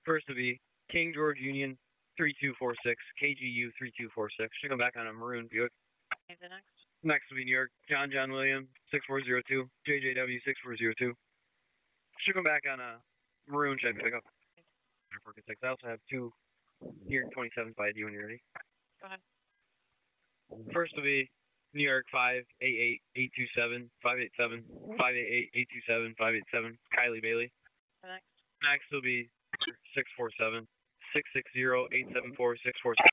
First will be King George Union 3246, KGU 3246. Should come back on a maroon Buick. Okay, the next. Next will be New York John William 6402, JJW 6402. Should come back on a maroon Chevy pickup. I also have two New York 27s by you when you're ready. Go ahead. First will be New York 588827, 587, 588827, 587, Kylie Bailey. The next. Next will be 647, 660, 874, 647.